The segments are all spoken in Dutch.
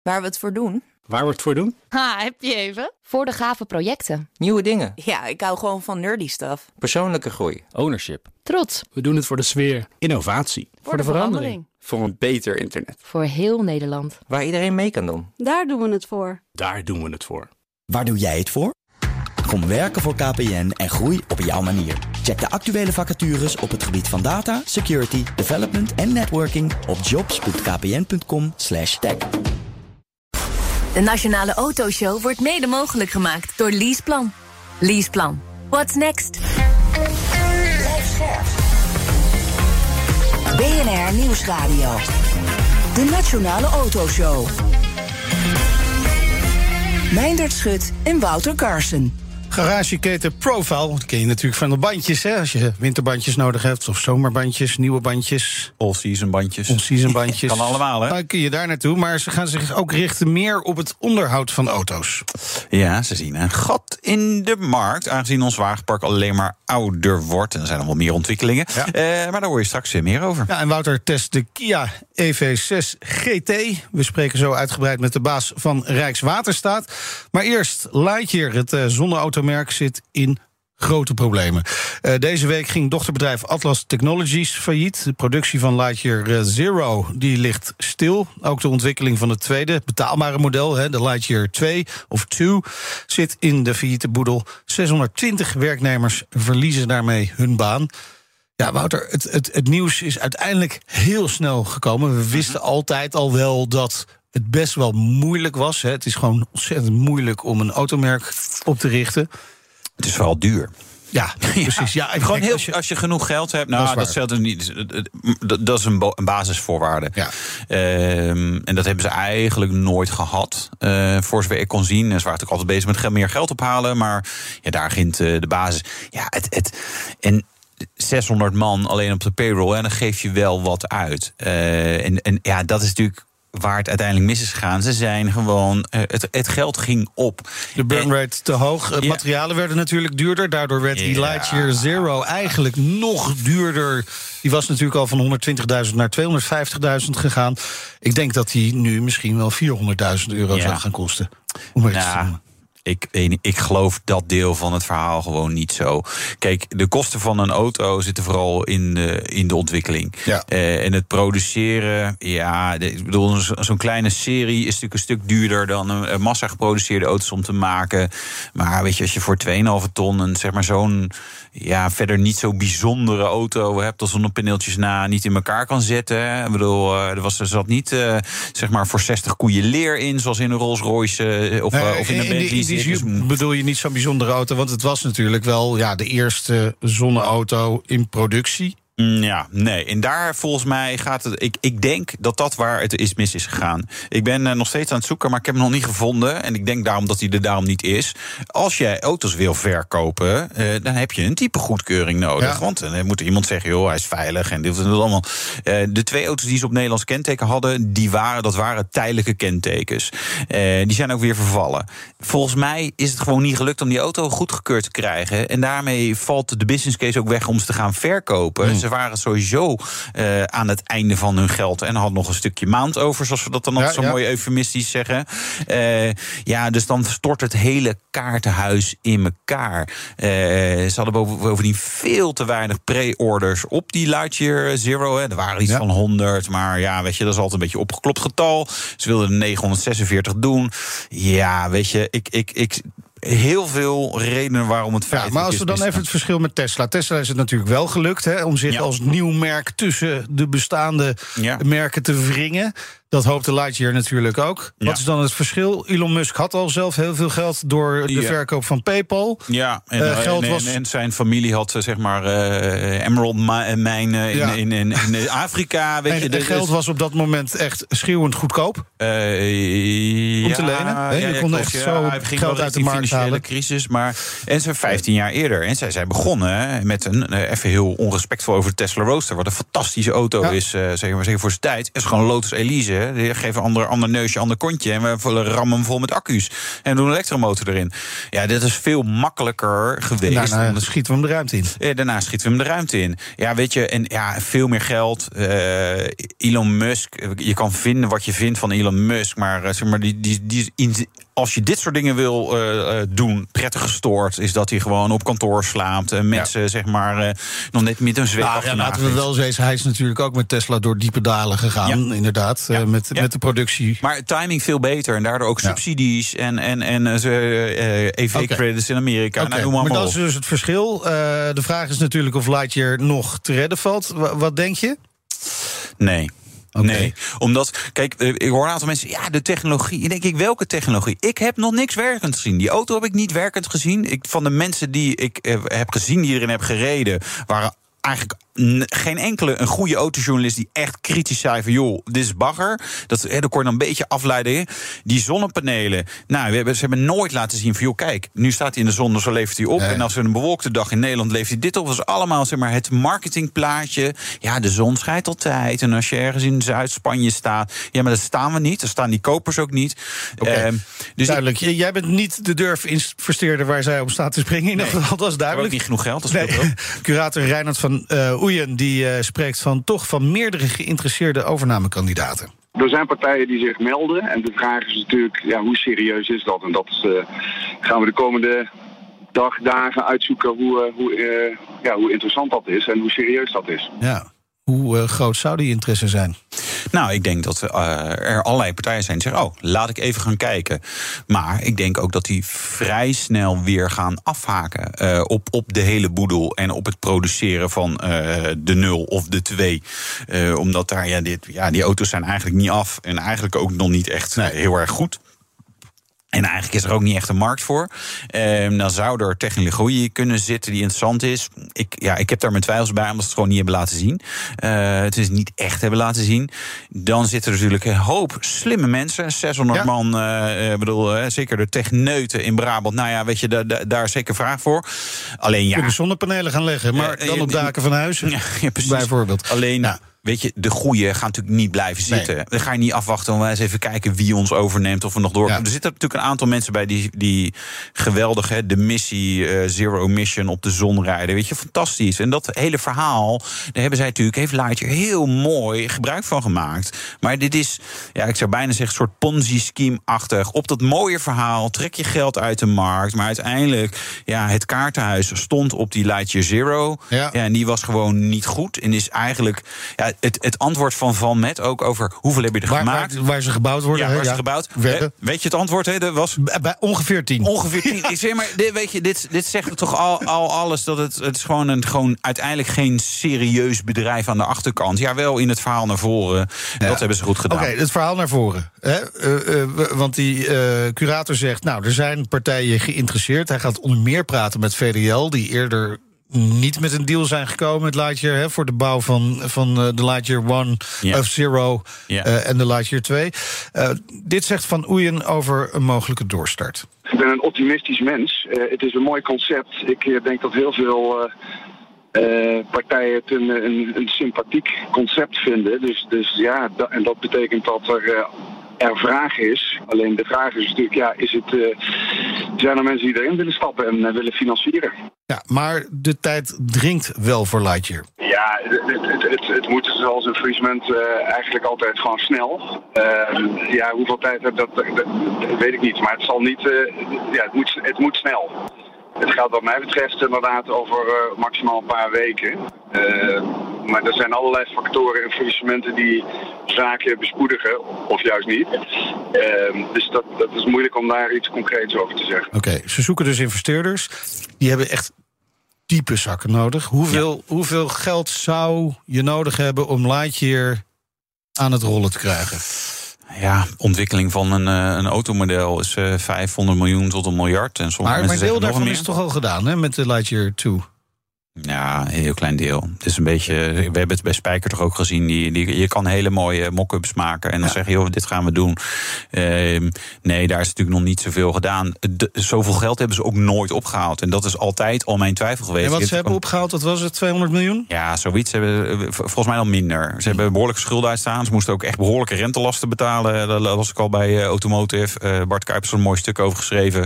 Waar we het voor doen? Waar we het voor doen? Ha, heb je even? Voor de gave projecten. Nieuwe dingen. Ja, ik hou gewoon van nerdy stuff. Persoonlijke groei. Ownership. Trots. We doen het voor de sfeer. Innovatie. Voor de verandering. Voor een beter internet. Voor heel Nederland. Waar iedereen mee kan doen. Daar doen we het voor. Daar doen we het voor. Waar doe jij het voor? Kom werken voor KPN en groei op jouw manier. Check de actuele vacatures op het gebied van data, security, development en networking op jobs.kpn.com/tech. De Nationale Autoshow wordt mede mogelijk gemaakt door Leaseplan. Leaseplan. What's next? BNR Nieuwsradio. De Nationale Autoshow. Meindert Schut en Wouter Carson. Garageketen Profile, dat ken je natuurlijk van de bandjes, hè? Als je winterbandjes nodig hebt, of zomerbandjes, nieuwe bandjes. All-season bandjes. All-season bandjes. Kan allemaal, hè? Nou, kun je daar naartoe, maar ze gaan zich ook richten meer op het onderhoud van auto's. Ja, ze zien een gat in de markt, aangezien ons wagenpark alleen maar ouder wordt. En er zijn nog wel meer ontwikkelingen. Ja. Maar daar hoor je straks meer over. Ja, en Wouter test de Kia EV6 GT. We spreken zo uitgebreid met de baas van Rijkswaterstaat. Maar eerst Lightyear, het zonneautomerk, zit in grote problemen. Deze week ging dochterbedrijf Atlas Technologies failliet. De productie van Lightyear Zero die ligt stil. Ook de ontwikkeling van het tweede betaalbare model, de Lightyear 2 of 2, zit in de failliete boedel. 620 werknemers verliezen daarmee hun baan. Ja, Wouter, het nieuws is uiteindelijk heel snel gekomen. We wisten altijd al wel dat het best wel moeilijk was. Het is gewoon ontzettend moeilijk om een automerk op te richten. Het is vooral duur. Ja, precies. Ja, gewoon als je genoeg geld hebt, nou, dat stelt er niet. Dat is een basisvoorwaarde. Ja. En dat hebben ze eigenlijk nooit gehad. Voor zover ik kon zien. Ze waren natuurlijk altijd bezig met meer geld ophalen. Maar ja, daar begint de basis. Ja, en 600 man alleen op de payroll, en dan geef je wel wat uit. En ja, dat is natuurlijk waar het uiteindelijk mis is gegaan. Ze zijn gewoon, het geld ging op. De burn rate te hoog. Materialen werden natuurlijk duurder. Daardoor werd die Lightyear Zero eigenlijk nog duurder. Die was natuurlijk al van 120.000 naar 250.000 gegaan. Ik denk dat die nu misschien wel 400.000 euro zou gaan kosten. Om het te doen. Ik geloof dat deel van het verhaal gewoon niet zo. Kijk, de kosten van een auto zitten vooral in de ontwikkeling. Ja. En het produceren, ik bedoel, zo'n kleine serie is natuurlijk een stuk duurder dan een massa geproduceerde auto's om te maken. Maar weet je, als je voor 2,5 ton een, zeg maar, zo'n verder niet zo bijzondere auto hebt, dat zonnepaneeltjes niet in elkaar kan zetten. Ik bedoel, er zat niet zeg maar voor 60 koeien leer in, zoals in een Rolls-Royce of in een Bentley. Bedoel je niet zo'n bijzondere auto? Want het was natuurlijk wel de eerste zonneauto in productie. Ja, nee. En daar volgens mij gaat het. Ik denk dat waar het mis is gegaan. Ik ben nog steeds aan het zoeken, maar ik heb hem nog niet gevonden. En ik denk daarom dat hij er daarom niet is. Als jij auto's wil verkopen, dan heb je een type goedkeuring nodig. Ja. Want dan moet iemand zeggen, joh, hij is veilig en dit en dat allemaal. De 2 auto's die ze op Nederlands kenteken hadden, dat waren tijdelijke kentekens. Die zijn ook weer vervallen. Volgens mij is het gewoon niet gelukt om die auto goedgekeurd te krijgen. En daarmee valt de business case ook weg om ze te gaan verkopen. Ze waren sowieso aan het einde van hun geld en hadden nog een stukje maand over, zoals we dat dan altijd zo mooi eufemistisch zeggen. Dus dan stort het hele kaartenhuis in elkaar. Ze hadden bovendien veel te weinig pre-orders op die Lightyear Zero. Er waren iets van 100, maar weet je, dat is altijd een beetje opgeklopt getal. Ze wilden 946 doen. Ja, weet je, ik heel veel redenen waarom het feit is. Maar als we dan even het verschil met Tesla. Tesla is het natuurlijk wel gelukt om zich als nieuw merk tussen de bestaande merken te wringen. Dat hoopt de Lightyear natuurlijk ook. Wat is dan het verschil? Elon Musk had al zelf heel veel geld door de verkoop van PayPal. Ja, en zijn familie had zeg maar Emerald Mine in Afrika. Weet je, en geld was op dat moment echt schreeuwend goedkoop. Om te lenen. Je kon echt zo geld uit de markt halen. Crisis, en ze 15 jaar eerder. En zij zijn begonnen met een, even heel onrespectvol over de Tesla Roadster, wat een fantastische auto is, zeg maar voor zijn tijd. Het is gewoon Lotus Elise fixen. Die geven een ander neusje, ander kontje. En we rammen hem vol met accu's. En doen een elektromotor erin. Ja, dit is veel makkelijker geweest. Daarna schieten we hem de ruimte in. Daarna schieten we hem de ruimte in. Ja, weet je, en veel meer geld. Elon Musk, je kan vinden wat je vindt van Elon Musk. Maar, zeg maar als je dit soort dingen wil doen, prettig gestoord, is dat hij gewoon op kantoor slaapt. En mensen, zeg maar, nog net met een zweep achterna. Laten we wel zeggen, hij is natuurlijk ook met Tesla door diepe dalen gegaan, inderdaad, met de productie. Maar timing veel beter en daardoor ook subsidies en EV-credits in Amerika. Okay. Nou, maar dat is dus het verschil. De vraag is natuurlijk of Lightyear nog te redden valt. Wat denk je? Nee. Okay. Nee, omdat, kijk, ik hoor een aantal mensen, de technologie. Denk ik, welke technologie? Ik heb nog niks werkend gezien. Die auto heb ik niet werkend gezien. Van de mensen die ik heb gezien, die erin heb gereden, waren eigenlijk geen enkele een goede autojournalist die echt kritisch zei van, joh, dit is bagger. Dat kon je dan een beetje afleiden. Die zonnepanelen, ze hebben nooit laten zien van, joh, kijk, nu staat hij in de zon, dus zo levert hij op. Nee. En als er een bewolkte dag in Nederland levert hij dit op. Dat is allemaal, zeg maar, het marketingplaatje. Ja, de zon schijnt altijd. En als je ergens in Zuid-Spanje staat, maar daar staan we niet. Daar staan die kopers ook niet. Okay. Dus duidelijk. Jij bent niet de durf-investeerder waar zij op staat te springen. Dat is duidelijk. Ook niet genoeg geld. Curator Reinhard van Oeyen, die spreekt van meerdere geïnteresseerde overnamekandidaten. Er zijn partijen die zich melden. En de vraag is natuurlijk, hoe serieus is dat? En dat gaan we de komende dagen uitzoeken hoe interessant dat is en hoe serieus dat is. Ja. Hoe groot zou die interesse zijn? Nou, ik denk dat er allerlei partijen zijn die zeggen, laat ik even gaan kijken. Maar ik denk ook dat die vrij snel weer gaan afhaken op de hele boedel en op het produceren van de 0 of de 2. Omdat daar, die auto's zijn eigenlijk niet af en eigenlijk ook nog niet echt heel erg goed. En eigenlijk is er ook niet echt een markt voor. Dan zou er technologie kunnen zitten die interessant is. Ik heb daar mijn twijfels bij, omdat ze het gewoon niet hebben laten zien. Het is niet echt hebben laten zien. Dan zitten er natuurlijk een hoop slimme mensen. 600 man, zeker de techneuten in Brabant. Nou ja, weet je, daar is zeker vraag voor. Alleen kunnen zonnepanelen gaan leggen, maar dan op daken van huizen. Ja, precies. Bijvoorbeeld. Alleen, weet je, de goeie gaan natuurlijk niet blijven zitten. Nee. Dan ga je niet afwachten om eens even kijken wie ons overneemt of we nog door. Ja. Er zitten natuurlijk een aantal mensen bij die geweldig, de missie Zero Emission op de zon rijden. Weet je, fantastisch. En dat hele verhaal, daar hebben zij natuurlijk, heeft Lightyear heel mooi gebruik van gemaakt. Maar dit is, ik zou bijna zeggen, een soort Ponzi-scheme-achtig. Op dat mooie verhaal trek je geld uit de markt. Maar uiteindelijk, het kaartenhuis stond op die Lightyear Zero. Ja. En die was gewoon niet goed. En is eigenlijk, het antwoord van Van Met ook over hoeveel heb je er gemaakt. Waar ze gebouwd worden. Ja, waar ze gebouwd werden. Weet je het antwoord? Dat was bij ongeveer 10. Ongeveer 10. Ik zeg maar, dit zegt toch al alles. Dat het is gewoon uiteindelijk geen serieus bedrijf aan de achterkant. Ja, wel in het verhaal naar voren. Ja. Dat hebben ze goed gedaan. Oké, het verhaal naar voren. Want die curator zegt, er zijn partijen geïnteresseerd. Hij gaat onder meer praten met VDL, die eerder niet met een deal zijn gekomen met Lightyear voor de bouw van de Lightyear 1 of Zero en de Lightyear 2. Dit zegt Van Oeyen over een mogelijke doorstart. Ik ben een optimistisch mens. Het is een mooi concept. Ik denk dat heel veel partijen het een sympathiek concept vinden. En dat betekent dat er vraag is. Alleen de vraag is natuurlijk, zijn er mensen die erin willen stappen en willen financieren? Ja, maar de tijd dringt wel voor Lightyear. Ja, het moet zoals een faillissement eigenlijk altijd gewoon snel. Hoeveel tijd heb dat weet ik niet. Maar het zal niet. Het moet snel. Het gaat wat mij betreft inderdaad over maximaal een paar weken. Maar er zijn allerlei factoren en faillissementen die zaken bespoedigen, of juist niet. Dus dat is moeilijk om daar iets concreets over te zeggen. Oké, ze zoeken dus investeerders. Die hebben echt diepe zakken nodig. Hoeveel geld zou je nodig hebben om Lightyear aan het rollen te krijgen? Ja, ontwikkeling van een automodel is 500 miljoen tot 1 miljard. En maar deel daarvan is toch al gedaan, hè, met de Lightyear 2? Ja, een heel klein deel. Het is een beetje, we hebben het bij Spijker toch ook gezien. Je kan hele mooie mock-ups maken en dan zeg je, joh, dit gaan we doen. Nee, daar is natuurlijk nog niet zoveel gedaan. Zoveel geld hebben ze ook nooit opgehaald. En dat is altijd al mijn twijfel geweest. En wat ze hebben opgehaald, wat was het, 200 miljoen? Ja, zoiets. Ze hebben volgens mij al minder. Ze hebben behoorlijke schulden uitstaan. Ze moesten ook echt behoorlijke rentelasten betalen. Dat las ik al bij Automotive. Bart Kuipers een mooi stuk over geschreven.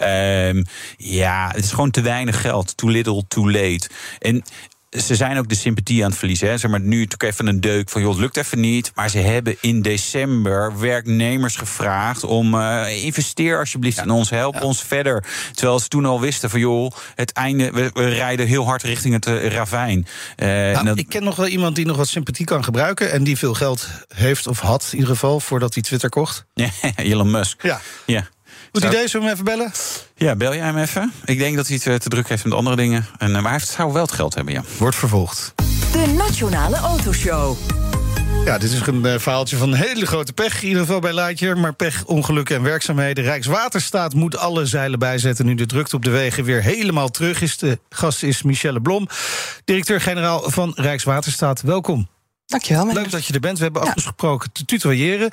Ja, het is gewoon te weinig geld. Too little, too late. En ze zijn ook de sympathie aan het verliezen. Hè. Zeg maar, nu natuurlijk even een deuk van, joh, het lukt even niet. Maar ze hebben in december werknemers gevraagd om investeer alsjeblieft in ons, help ons verder. Terwijl ze toen al wisten van, joh, het einde, we rijden heel hard richting het ravijn. Ik ken nog wel iemand die nog wat sympathie kan gebruiken en die veel geld heeft of had in ieder geval voordat hij Twitter kocht. Elon Musk. Ja. Goed idee, zullen we hem even bellen? Ja, bel jij hem even? Ik denk dat hij het te druk heeft met andere dingen. Maar hij zou wel het geld hebben, ja. Wordt vervolgd. De Nationale Autoshow. Ja, dit is een verhaaltje van hele grote pech, in ieder geval bij Lightyear. Maar pech, ongelukken en werkzaamheden. Rijkswaterstaat moet alle zeilen bijzetten nu de drukte op de wegen weer helemaal terug is. De gast is Michelle Blom, directeur-generaal van Rijkswaterstaat. Welkom. Dankjewel. Leuk dat je er bent. We hebben afgesproken te tutoyeren.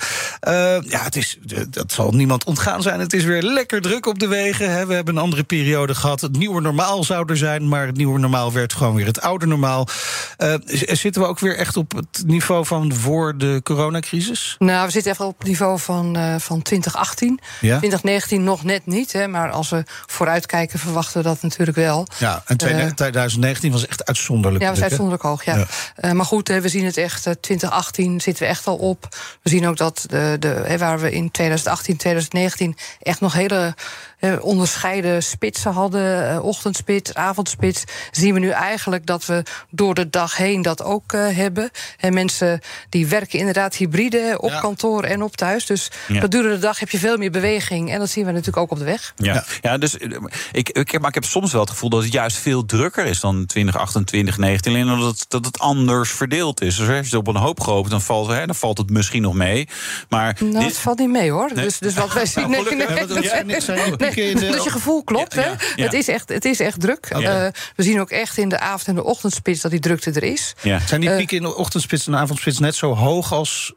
Dat zal niemand ontgaan zijn. Het is weer lekker druk op de wegen. Hè. We hebben een andere periode gehad. Het nieuwe normaal zou er zijn, maar het nieuwe normaal werd gewoon weer het oude normaal. Zitten we ook weer echt op het niveau van voor de coronacrisis? Nou, we zitten even op het niveau van 2018. Ja? 2019 nog net niet, hè, maar als we vooruitkijken verwachten we dat natuurlijk wel. Ja, en 2019 was echt uitzonderlijk. Ja, was uitzonderlijk hoog, ja. Maar goed, we zien het echt. 2018 zitten we echt al op. We zien ook dat waar we in 2018, 2019 echt nog hele onderscheiden spitsen hadden, ochtendspits, avondspits, zien we nu eigenlijk dat we door de dag heen dat ook hebben. En mensen die werken inderdaad hybride op kantoor en op thuis. Dus gedurende de dag heb je veel meer beweging. En dat zien we natuurlijk ook op de weg. Ja, dus ik heb soms wel het gevoel dat het juist veel drukker is dan 2018, 2019. Alleen dat het anders verdeeld is. Dus als je het op een hoop gehoopt, dan valt het misschien nog mee. Maar het valt niet mee, hoor. Nee. Dus wat wij zien... Dus je gevoel klopt, hè? Het is echt druk. We zien ook echt in de avond- en de ochtendspits dat die drukte er is. Zijn die pieken in de ochtendspits en de avondspits net zo hoog als...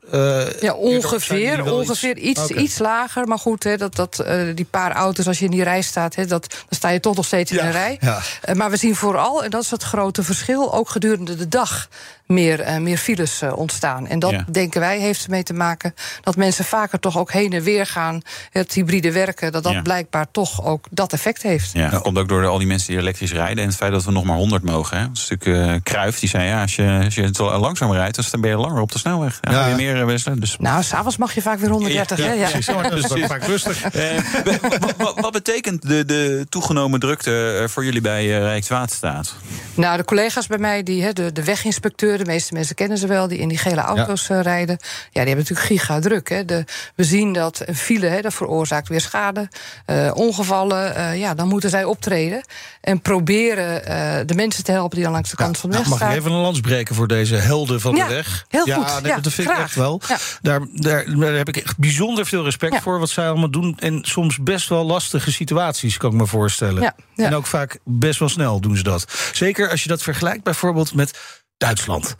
ongeveer iets lager. Maar goed, die paar auto's, als je in die rij staat, dan sta je toch nog steeds in een rij. Maar we zien vooral, en dat is het grote verschil, ook gedurende de dag meer files ontstaan. En dat, denken wij, heeft ermee te maken dat mensen vaker toch ook heen en weer gaan. Het hybride werken, dat blijkbaar toch ook dat effect heeft. Ja, dat komt ook door al die mensen die elektrisch rijden en het feit dat we nog maar 100 mogen. Hè. Dat is natuurlijk Cruijff, die zei, als je het langzaam rijdt, dan ben je langer op de snelweg. Weer meer wisselen. Dus. Nou, s'avonds mag je vaak weer 130. Precies, dat is ook vaak rustig. Wat betekent de toegenomen drukte voor jullie bij Rijkswaterstaat? Nou, de collega's bij mij, de weginspecteuren, de meeste mensen kennen ze wel, die in die gele auto's rijden. Ja, die hebben natuurlijk gigadruk. We zien dat een file, dat veroorzaakt weer schade, ongevallen. Dan moeten zij optreden en proberen de mensen te helpen die dan langs de kant van de weg staan. Mag ik even een lans breken voor deze helden van de weg? Heel goed. Dat vind ik echt wel. Ja. Daar heb ik echt bijzonder veel respect voor wat zij allemaal doen. En soms best wel lastige situaties, kan ik me voorstellen. Ja. En ook vaak best wel snel doen ze dat. Zeker als je dat vergelijkt bijvoorbeeld met Duitsland.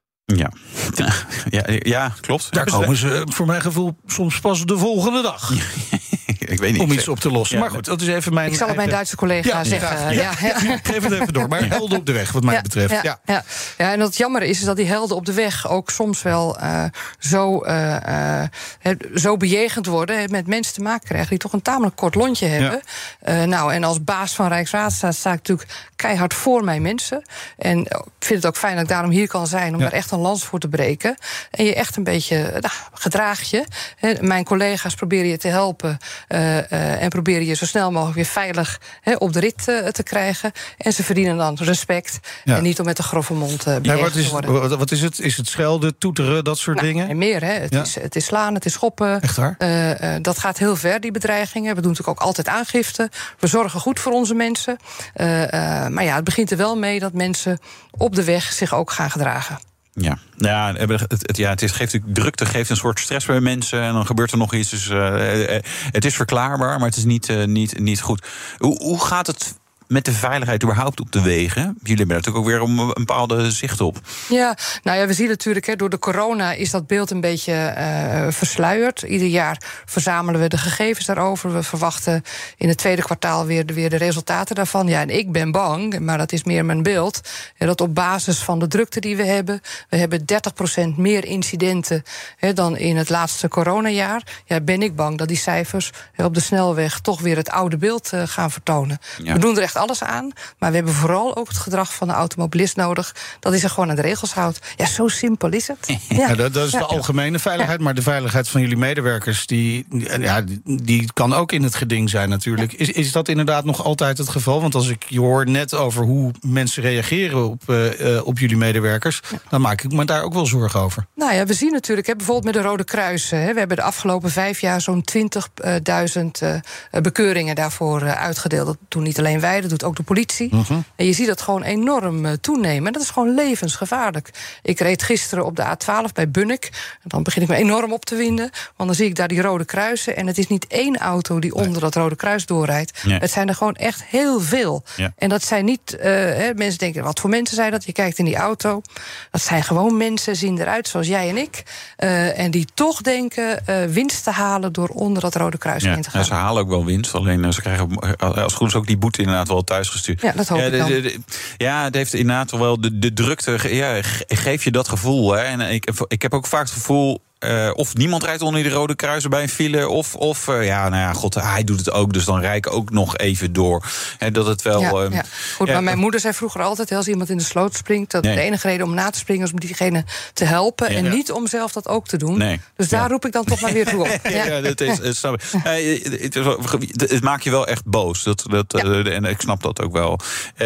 Ja, klopt. Daar komen ze voor mijn gevoel soms pas de volgende dag. Ik weet niet. Om iets op te lossen. Maar goed, dat is even mijn... Ik zal het mijn Duitse collega zeggen. Geef het even door. Maar helden op de weg, wat mij betreft. Ja, en het jammer is dat die helden op de weg ook soms wel zo bejegend worden, met mensen te maken krijgen die toch een tamelijk kort lontje hebben. En als baas van Rijkswaterstaat sta ik natuurlijk keihard voor mijn mensen. En ik vind het ook fijn dat ik daarom hier kan zijn, om daar echt een lans voor te breken. En je echt een beetje gedraag je. Mijn collega's proberen je te helpen en proberen je zo snel mogelijk weer veilig op de rit te krijgen. En ze verdienen dan respect. En niet om met een grove mond bejegend te worden. Wat is het? Is het schelden, toeteren, dat soort dingen? En meer, hè. Het is slaan, het is schoppen. Echt waar? Dat gaat heel ver, die bedreigingen. We doen natuurlijk ook altijd aangifte. We zorgen goed voor onze mensen. Maar het begint er wel mee dat mensen op de weg zich ook gaan gedragen. Het geeft drukte, geeft een soort stress bij mensen en dan gebeurt er nog iets. Dus het is verklaarbaar, maar het is niet goed. Hoe gaat het met de veiligheid überhaupt op de wegen? Jullie hebben natuurlijk ook weer een bepaalde zicht op. Ja, nou ja, we zien natuurlijk, door de corona is dat beeld een beetje versluierd. Ieder jaar verzamelen we de gegevens daarover. We verwachten in het tweede kwartaal weer de resultaten daarvan. Ja, en ik ben bang, maar dat is meer mijn beeld, dat op basis van de drukte die we hebben 30% meer incidenten dan in het laatste coronajaar. Ja, ben ik bang dat die cijfers op de snelweg toch weer het oude beeld gaan vertonen. Ja. We doen er echt alles aan, maar we hebben vooral ook het gedrag van de automobilist nodig, dat hij zich gewoon aan de regels houdt. Ja, zo simpel is het. Ja, dat is de algemene veiligheid, maar de veiligheid van jullie medewerkers, die kan ook in het geding zijn natuurlijk. Ja. Is dat inderdaad nog altijd het geval? Want als ik je hoor net over hoe mensen reageren op jullie medewerkers, dan maak ik me daar ook wel zorgen over. Nou ja, we zien natuurlijk, bijvoorbeeld met de Rode Kruis, we hebben de afgelopen 5 jaar zo'n 20.000 bekeuringen daarvoor uitgedeeld. Dat doen niet alleen wij, dat doet ook de politie. En je ziet dat gewoon enorm toenemen. En dat is gewoon levensgevaarlijk. Ik reed gisteren op de A12 bij Bunnik. En dan begin ik me enorm op te winden, want dan zie ik daar die Rode Kruisen. En het is niet één auto die onder dat Rode Kruis doorrijdt. Nee. Het zijn er gewoon echt heel veel. Ja. En dat zijn niet, mensen denken, wat voor mensen zijn dat? Je kijkt in die auto. Dat zijn gewoon mensen, zien eruit zoals jij en ik. En die toch denken winst te halen door onder dat Rode Kruis in te gaan. Ja, ze halen ook wel winst. Alleen ze krijgen als het goed is ook die boete inderdaad wel thuisgestuurd. Ja, dat hoop ik dan. Ja, het heeft inderdaad wel de drukte. Ja, geef je dat gevoel. Hè? En ik heb ook vaak het gevoel, of niemand rijdt onder die Rode Kruisen bij een file, of hij doet het ook, dus dan rij ik ook nog even door. Dat het wel. Goed, maar mijn moeder zei vroeger altijd, als iemand in de sloot springt, dat de enige reden om na te springen is om diegene te helpen en niet om zelf dat ook te doen. Nee. Dus daar roep ik dan toch maar weer toe op. Ja, dat is, snap ik. Het maakt je wel echt boos. En ik snap dat ook wel.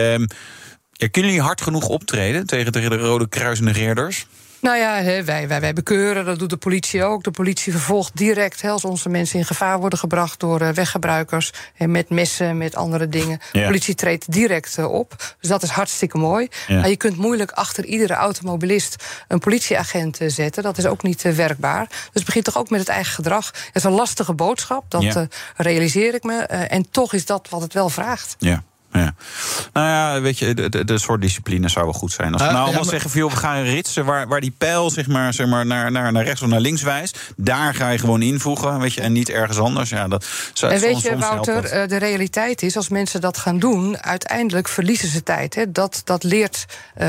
Kunnen jullie hard genoeg optreden tegen de Rode Kruis-negeerders? Nou ja, wij bekeuren, dat doet de politie ook. De politie vervolgt direct als onze mensen in gevaar worden gebracht door weggebruikers, met messen, met andere dingen. Ja. De politie treedt direct op. Dus dat is hartstikke mooi. Ja. Maar je kunt moeilijk achter iedere automobilist een politieagent zetten. Dat is ook niet werkbaar. Dus het begint toch ook met het eigen gedrag. Het is een lastige boodschap, dat realiseer ik me. En toch is dat wat het wel vraagt. Ja. Ja. Nou ja, weet je, de soort discipline zou wel goed zijn. Als we allemaal zeggen van, we gaan ritsen waar die pijl zeg maar naar rechts of naar links wijst, daar ga je gewoon invoegen, weet je, en niet ergens anders. Ja, dat en weet je, Wouter, de realiteit is, als mensen dat gaan doen, uiteindelijk verliezen ze tijd. Hè. Dat leert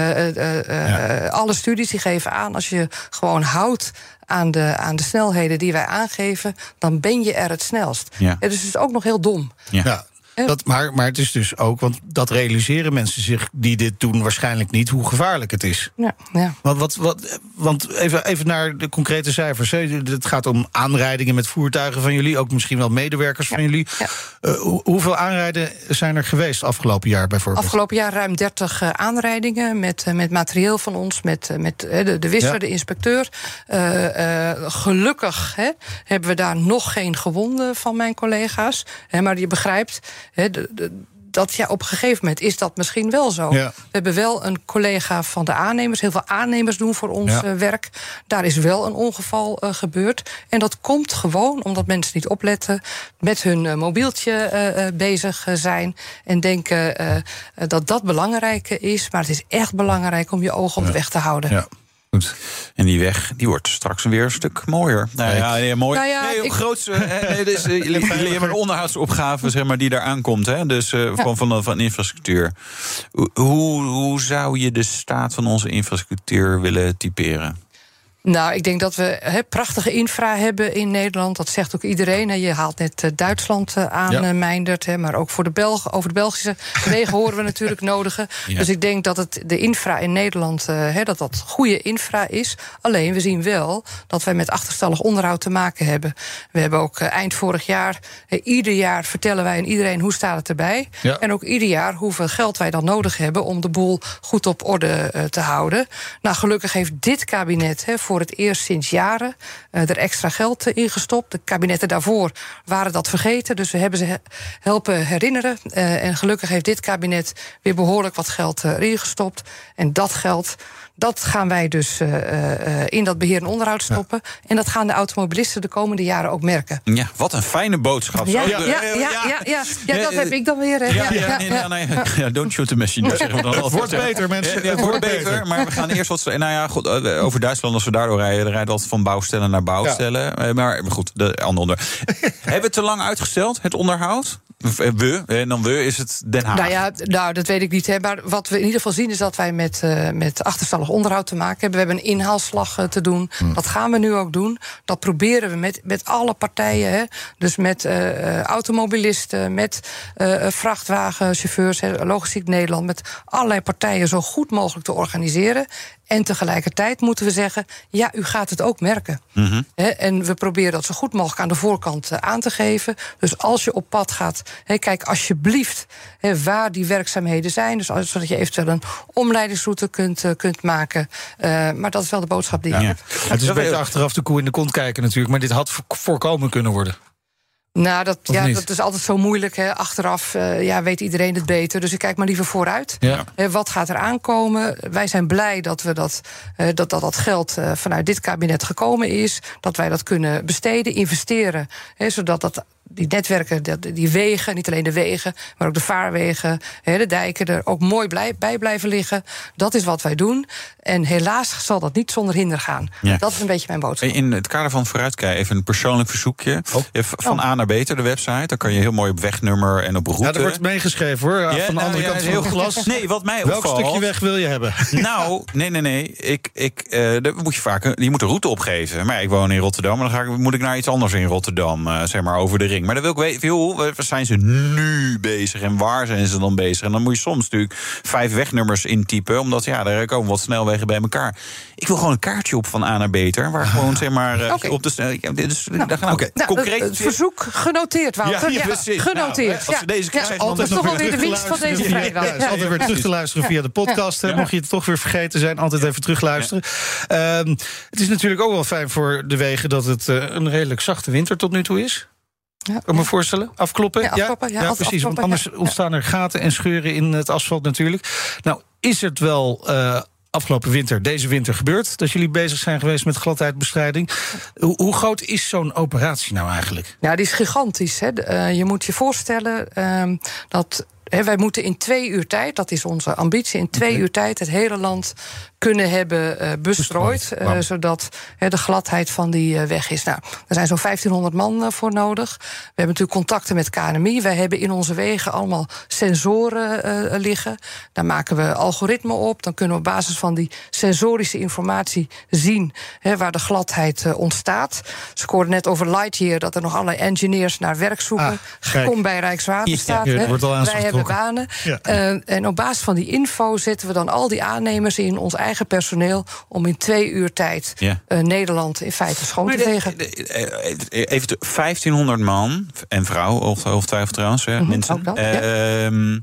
alle studies die geven aan. Als je gewoon houdt aan de snelheden die wij aangeven, dan ben je er het snelst. Ja. Dus het is ook nog heel dom. Ja. Maar het is dus ook, want dat realiseren mensen zich die dit doen waarschijnlijk niet, hoe gevaarlijk het is. Ja. Want even naar de concrete cijfers. Het gaat om aanrijdingen met voertuigen van jullie, ook misschien wel medewerkers van jullie. Ja. Hoeveel aanrijden zijn er geweest afgelopen jaar bijvoorbeeld? Afgelopen jaar ruim 30 aanrijdingen met materieel van ons, met de wisser, de inspecteur. Gelukkig hebben we daar nog geen gewonden van mijn collega's. Maar je begrijpt, dat op een gegeven moment is dat misschien wel zo. Ja. We hebben wel een collega van de aannemers. Heel veel aannemers doen voor ons werk. Daar is wel een ongeval gebeurd. En dat komt gewoon omdat mensen niet opletten, met hun mobieltje bezig zijn en denken dat belangrijk is. Maar het is echt belangrijk om je ogen op de weg te houden. Ja. Goed. En die weg die wordt straks weer een stuk mooier. Mooi. Grootste. Jullie hebben een onderhoudsopgave, zeg maar, die daar aankomt. Hè? Dus van infrastructuur. Hoe zou je de staat van onze infrastructuur willen typeren? Nou, ik denk dat we prachtige infra hebben in Nederland. Dat zegt ook iedereen. Je haalt net Duitsland aan, Meindert. Maar ook voor over de Belgische wegen horen we natuurlijk nodigen. Ja. Dus ik denk dat de infra in Nederland, dat goede infra is. Alleen, we zien wel dat wij met achterstallig onderhoud te maken hebben. We hebben ook eind vorig jaar, ieder jaar vertellen wij aan iedereen hoe staat het erbij. Ja. En ook ieder jaar hoeveel geld wij dan nodig hebben om de boel goed op orde te houden. Nou, gelukkig heeft dit kabinet voor het eerst sinds jaren er extra geld in gestopt. De kabinetten daarvoor waren dat vergeten, dus we hebben ze helpen herinneren. En gelukkig heeft dit kabinet weer behoorlijk wat geld erin gestopt. En dat geld, Dat gaan wij dus in dat beheer en onderhoud stoppen. Ja. En dat gaan de automobilisten de komende jaren ook merken. Ja, wat een fijne boodschap. Ja, dat heb ik dan weer. Don't shoot the messenger, zeggen we dan altijd. Het wordt beter, mensen. Het wordt beter, maar we gaan eerst wat... Nou ja, goed, over Duitsland, als we daardoor rijden... dan rijden we altijd van bouwstellen naar bouwstellen. Ja. Maar goed, de andere onderwerp. Hebben we het te lang uitgesteld, het onderhoud? En dan is het Den Haag. Nou, dat weet ik niet. Hè. Maar wat we in ieder geval zien is dat wij met achterstallig onderhoud te maken hebben. We hebben een inhaalslag te doen. Dat gaan we nu ook doen. Dat proberen we met alle partijen. Hè. Dus met automobilisten, met vrachtwagenchauffeurs, Logistiek Nederland, met allerlei partijen zo goed mogelijk te organiseren. En tegelijkertijd moeten we zeggen, ja, u gaat het ook merken. Mm-hmm. En we proberen dat zo goed mogelijk aan de voorkant aan te geven. Dus als je op pad gaat, kijk alsjeblieft waar die werkzaamheden zijn. Dus zodat je eventueel een omleidingsroute kunt maken. Maar dat is wel de boodschap die je hebt. Het is een beetje achteraf de koe in de kont kijken natuurlijk. Maar dit had voorkomen kunnen worden. Nou, dat is altijd zo moeilijk. Hè. Achteraf weet iedereen het beter. Dus ik kijk maar liever vooruit. Ja. Wat gaat er aankomen? Wij zijn blij dat we dat geld vanuit dit kabinet gekomen is. Dat wij dat kunnen besteden, investeren. Zodat die netwerken, die wegen, niet alleen de wegen, maar ook de vaarwegen, de dijken er ook mooi bij blijven liggen. Dat is wat wij doen. En helaas zal dat niet zonder hinder gaan. Ja. Dat is een beetje mijn boodschap. In het kader van vooruitkijken, even een persoonlijk verzoekje. Van A naar Beter, de website. Dan kan je heel mooi op wegnummer en op route. Ja, er wordt meegeschreven hoor. Van de andere kant van het glas. Nee, wat mij opvalt. Welk stukje weg wil je hebben? Nou, nee. Je moet een route opgeven. Maar ik woon in Rotterdam. En dan moet ik naar iets anders in Rotterdam. Zeg maar over de ring. Maar dan wil ik weten, waar zijn ze nu bezig en waar zijn ze dan bezig? En dan moet je soms natuurlijk 5 wegnummers intypen, omdat daar komen wat snelwegen bij elkaar. Ik wil gewoon een kaartje op van A naar Beter, waar gewoon zeg maar op de concreet. Het verzoek genoteerd, Wouter. Ja, genoteerd. Als we deze krijgen, dat is toch wel weer de winst van deze vrijdag. Het is altijd weer terug te luisteren via de podcast. Mocht je het toch weer vergeten zijn, altijd even terugluisteren. Het is natuurlijk ook wel fijn voor de wegen dat het een redelijk zachte winter tot nu toe is. Ja, kan me voorstellen? Afkloppen? Ja, precies. Want anders ontstaan er gaten en scheuren in het asfalt natuurlijk. Nou, is het wel afgelopen winter, deze winter gebeurd, dat jullie bezig zijn geweest met gladheidbestrijding? Hoe groot is zo'n operatie nou eigenlijk? Ja, die is gigantisch. Hè. Je moet je voorstellen dat wij moeten in 2 uur tijd, dat is onze ambitie, in 2 uur tijd het hele land kunnen hebben bestrooid, zodat de gladheid van die weg is. Nou, er zijn zo'n 1500 man voor nodig. We hebben natuurlijk contacten met KNMI. Wij hebben in onze wegen allemaal sensoren liggen. Daar maken we algoritmen op. Dan kunnen we op basis van die sensorische informatie zien waar de gladheid ontstaat. Ze hoorden net over Lightyear dat er nog allerlei engineers naar werk zoeken. Kom bij Rijkswaterstaat. Wij hebben banen. Ja. En op basis van die info zetten we dan al die aannemers in ons eigen personeel om in 2 uur tijd Nederland in feite schoon te vegen. Even 1500 man en vrouw, ongetwijfeld trouwens, mensen. Ook dat,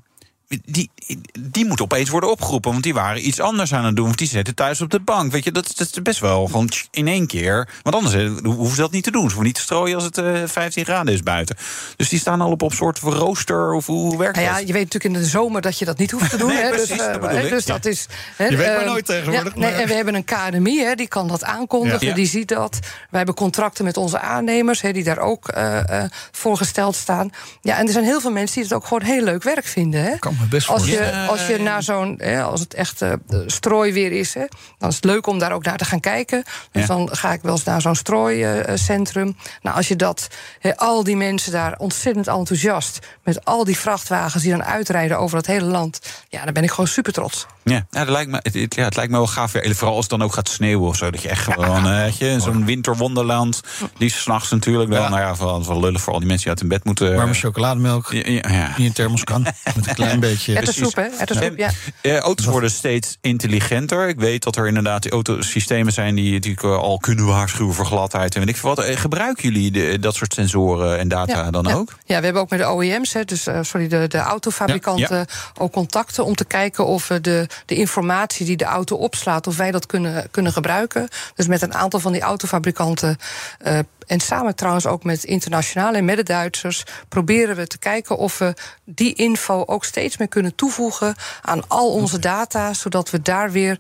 die moeten opeens worden opgeroepen, want die waren iets anders aan het doen, want die zitten thuis op de bank. Weet je, dat is best wel gewoon in één keer. Want anders hoeven ze dat niet te doen. Ze hoeven niet te strooien als het 15 graden is buiten. Dus die staan al op soort rooster, of hoe werkt dat? Ja, je weet natuurlijk in de zomer dat je dat niet hoeft te doen. Nee, precies, dus dat is. Je weet maar nooit tegenwoordig. En we hebben een KNMI, die kan dat aankondigen, die ziet dat. Wij hebben contracten met onze aannemers, die daar ook voor gesteld staan. Ja, en er zijn heel veel mensen die het ook gewoon heel leuk werk vinden. Hè? Kan me best als je naar zo'n, als het echt strooiweer is, dan is het leuk om daar ook naar te gaan kijken. Dus dan ga ik wel eens naar zo'n strooicentrum. Nou, als je dat, al die mensen daar ontzettend enthousiast, met al die vrachtwagens die dan uitrijden over het hele land, dan ben ik gewoon super trots. Ja, dat lijkt me, het lijkt me wel gaaf. Vooral als het dan ook gaat sneeuwen of zo. Dat je echt gewoon, zo'n winterwonderland. Die is 's nachts natuurlijk dan. Ja. Van lullen voor al die mensen die uit hun bed moeten. Warme chocolademelk. Die in thermos kan. Met een klein beetje. Erwtensoep, hè? Auto's worden steeds intelligenter. Ik weet dat er inderdaad die autosystemen zijn die al kunnen waarschuwen voor gladheid. En weet ik veel wat. Gebruiken jullie dat soort sensoren en data dan ook? Ja, we hebben ook met de OEM's, de autofabrikanten, ook contacten om te kijken of de informatie die de auto opslaat, of wij dat kunnen gebruiken. Dus met een aantal van die autofabrikanten, en samen trouwens ook met internationale en met de Duitsers, proberen we te kijken of we die info ook steeds meer kunnen toevoegen aan al onze data, zodat we daar weer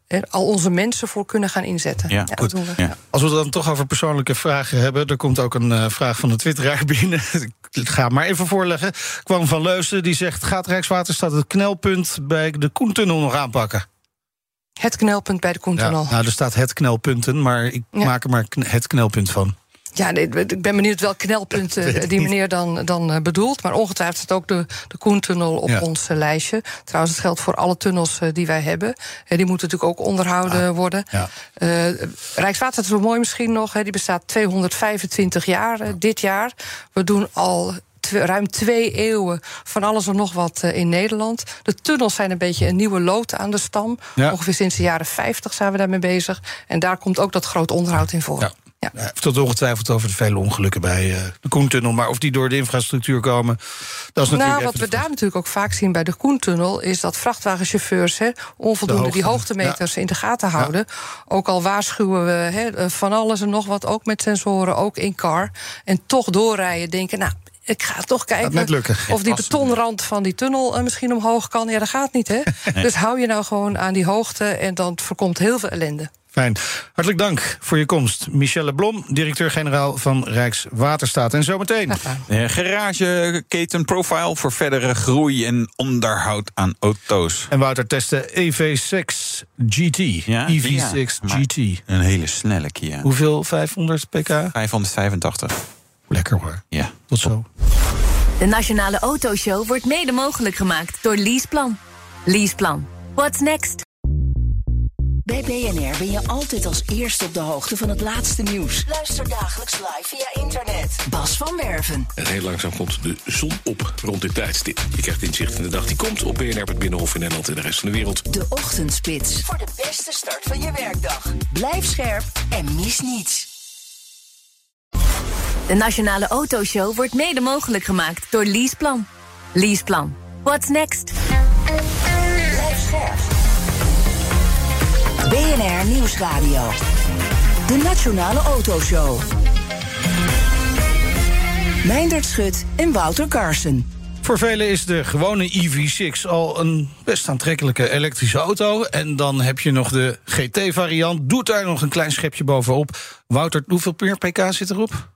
al onze mensen voor kunnen gaan inzetten. Ja, goed. Dat doen we. Ja. Als we het dan toch over persoonlijke vragen hebben, er komt ook een vraag van de twitteraar binnen. Ik ga hem maar even voorleggen. Kwam van Leusden, die zegt: gaat Rijkswaterstaat het knelpunt bij de Koentunnel nog aanpakken? Het knelpunt bij de Koentunnel. Ja, nou, er staat het knelpunten, maar ik maak er maar het knelpunt van. Ja, nee, ik ben benieuwd welk knelpunt die meneer dan bedoelt. Maar ongetwijfeld staat ook de Koentunnel op ons lijstje. Trouwens, het geldt voor alle tunnels die wij hebben. Die moeten natuurlijk ook onderhouden worden. Ja. Rijkswaterstaat is wel mooi misschien nog. Die bestaat 225 jaar dit jaar. We doen al ruim 2 eeuwen van alles en nog wat in Nederland. De tunnels zijn een beetje een nieuwe lood aan de stam. Ja. Ongeveer sinds de jaren 50 zijn we daarmee bezig. En daar komt ook dat groot onderhoud in voor. Ja. Ja. Hij heeft het ongetwijfeld over de vele ongelukken bij de Koentunnel. Maar of die door de infrastructuur komen, dat is natuurlijk. Wat we daar natuurlijk ook vaak zien bij de Koentunnel is dat vrachtwagenchauffeurs onvoldoende die hoogtemeters in de gaten houden. Ja. Ook al waarschuwen we van alles en nog wat, ook met sensoren, ook in car. En toch doorrijden, denken, nou, ik ga toch kijken of die betonrand van die tunnel misschien omhoog kan. Ja, dat gaat niet, hè? Nee. Dus hou je nou gewoon aan die hoogte en dan voorkomt heel veel ellende. Fijn. Hartelijk dank voor je komst. Michelle Blom, directeur-generaal van Rijkswaterstaat. En zometeen garageketen Profile voor verdere groei en onderhoud aan auto's. En Wouter testen EV6 GT. Ja? EV6 GT. Een hele snelle Kia. Hoeveel? 500 pk? 585. Lekker hoor. Ja. Tot zo. De Nationale Autoshow wordt mede mogelijk gemaakt door Leaseplan. Leaseplan. What's next? Bij BNR ben je altijd als eerste op de hoogte van het laatste nieuws. Luister dagelijks live via internet. Bas van Werven. En heel langzaam komt de zon op rond dit tijdstip. Je krijgt inzicht in de dag die komt op BNR, het Binnenhof in Nederland en de rest van de wereld. De Ochtendspits. Voor de beste start van je werkdag. Blijf scherp en mis niets. De Nationale Autoshow wordt mede mogelijk gemaakt door Leaseplan. Leaseplan. What's next? Blijf scherp. BNR Nieuwsradio. De Nationale Autoshow. Meindert Schut en Wouter Carson. Voor velen is de gewone EV6 al een best aantrekkelijke elektrische auto. En dan heb je nog de GT-variant. Doet daar nog een klein schepje bovenop. Wouter, hoeveel meer pk zit erop?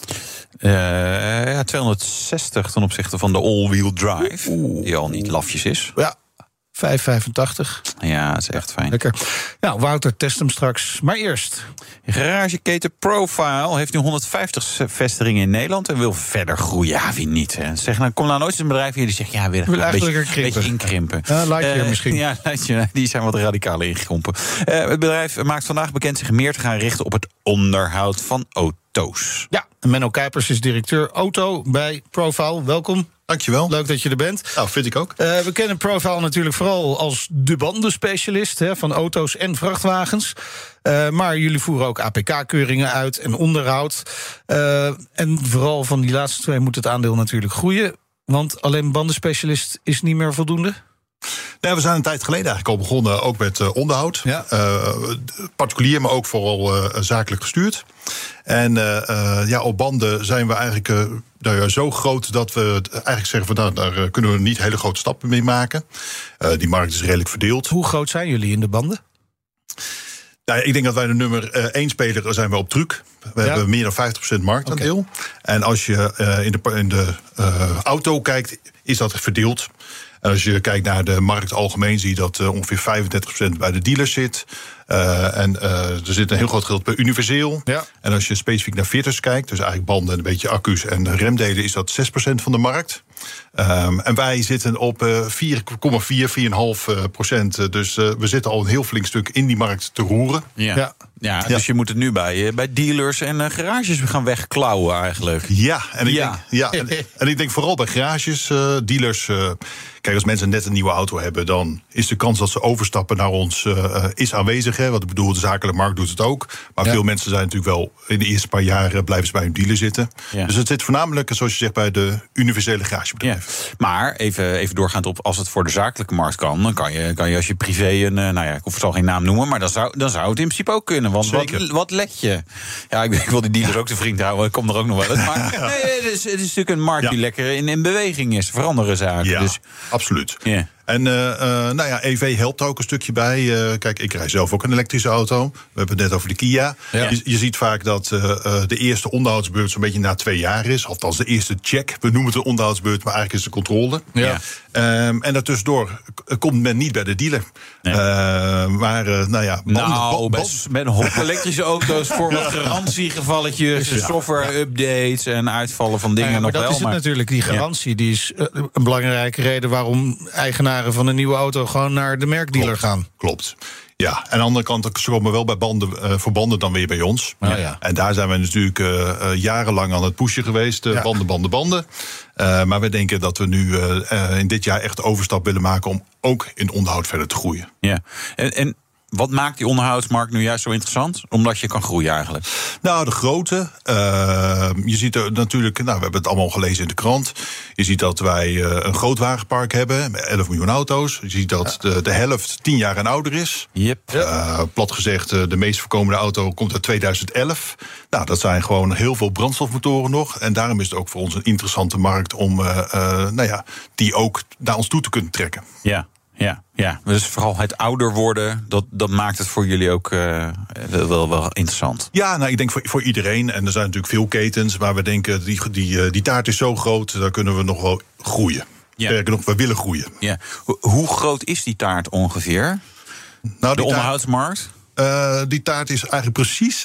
260 ten opzichte van de all-wheel drive. Die al niet lafjes is. Ja. 585. Ja, dat is echt fijn. Lekker. Nou, Wouter, test hem straks. Maar eerst. Garageketen Profile heeft nu 150 vestigingen in Nederland en wil verder groeien. Ja, wie niet? Hè? Zeg, nou, kom nou nooit eens een bedrijf hier die zegt, ja, wil een beetje inkrimpen. Ja, Lightyear misschien. Ja, die zijn wat radicaler ingekrompen. Het bedrijf maakt vandaag bekend zich meer te gaan richten op het onderhoud van auto's. Ja, Menno Kuipers is directeur auto bij Profile. Welkom. Dankjewel. Leuk dat je er bent. Nou, vind ik ook. We kennen Profile natuurlijk vooral als de bandenspecialist van auto's en vrachtwagens. Maar jullie voeren ook APK-keuringen uit en onderhoud. En vooral van die laatste twee moet het aandeel natuurlijk groeien. Want alleen bandenspecialist is niet meer voldoende? Nee, we zijn een tijd geleden eigenlijk al begonnen, ook met onderhoud. Ja. Particulier, maar ook vooral zakelijk gestuurd. En op banden zijn we eigenlijk zo groot dat we eigenlijk zeggen van daar kunnen we niet hele grote stappen mee maken. Die markt is redelijk verdeeld. Hoe groot zijn jullie in de banden? Nou, ik denk dat wij de nummer 1 speler zijn we op truck. We hebben meer dan 50% marktaandeel. Okay. En als je in de auto kijkt, is dat verdeeld. En als je kijkt naar de markt algemeen, zie je dat ongeveer 35% bij de dealers zit. Er zit een heel groot gedeelte bij universeel. Ja. En als je specifiek naar fitters kijkt, dus eigenlijk banden en een beetje accu's en remdelen, is dat 6% van de markt. En wij zitten op 4,4,5%. Dus we zitten al een heel flink stuk in die markt te roeren. Ja, dus je moet het nu bij dealers en garages gaan wegklauwen eigenlijk. Ja, en ik denk vooral bij garages, dealers. Kijk, als mensen net een nieuwe auto hebben, dan is de kans dat ze overstappen naar ons is aanwezig. Hè? Wat ik bedoel, de zakelijke markt doet het ook. Maar veel mensen zijn natuurlijk wel in de eerste paar jaren blijven ze bij hun dealer zitten. Ja. Dus het zit voornamelijk, zoals je zegt, bij de universele garagebedrijven. Ja. Maar even doorgaand op, als het voor de zakelijke markt kan, dan kan je als je privé ik zal geen naam noemen, maar dan zou het in principe ook kunnen. Want wat let je? Ja, ik wil die dealers ook te vriend houden. Ik kom er ook nog wel uit. Maar het is natuurlijk een markt die lekker in beweging is. Veranderen zaken. Ja, dus, absoluut. Yeah. En EV helpt er ook een stukje bij. Kijk, ik rij zelf ook een elektrische auto. We hebben het net over de Kia. Ja. Je ziet vaak dat de eerste onderhoudsbeurt zo'n beetje na 2 jaar is. Althans, de eerste check. We noemen het een onderhoudsbeurt, maar eigenlijk is het de controle. Ja. En daartussendoor komt men niet bij de dealer. Nee. Met een hoop elektrische auto's voor wat garantiegevalletjes, software-updates en uitvallen van dingen nog wel. Dat is het natuurlijk. Die garantie die is een belangrijke reden waarom eigenaren van een nieuwe auto gewoon naar de merkdealer gaan. Klopt. Ja, en aan de andere kant komen we wel bij banden dan weer bij ons. Ja. En daar zijn we natuurlijk jarenlang aan het pushen geweest. Banden. Maar we denken dat we nu in dit jaar echt de overstap willen maken om ook in onderhoud verder te groeien. Ja. En wat maakt die onderhoudsmarkt nu juist zo interessant? Omdat je kan groeien eigenlijk. Nou, de grootte. Je ziet er natuurlijk, we hebben het allemaal gelezen in de krant. Je ziet dat wij een groot wagenpark hebben met 11 miljoen auto's. Je ziet dat de helft 10 jaar en ouder is. Yep. Plat gezegd, de meest voorkomende auto komt uit 2011. Nou, dat zijn gewoon heel veel brandstofmotoren nog. En daarom is het ook voor ons een interessante markt om die ook naar ons toe te kunnen trekken. Ja, dus vooral het ouder worden, dat maakt het voor jullie ook wel interessant. Ja, ik denk voor iedereen. En er zijn natuurlijk veel ketens, maar we denken die taart is zo groot, daar kunnen we nog wel groeien. Ja. Sterker nog, we willen groeien. Ja. Hoe groot is die taart ongeveer? De onderhoudsmarkt? Die taart is eigenlijk precies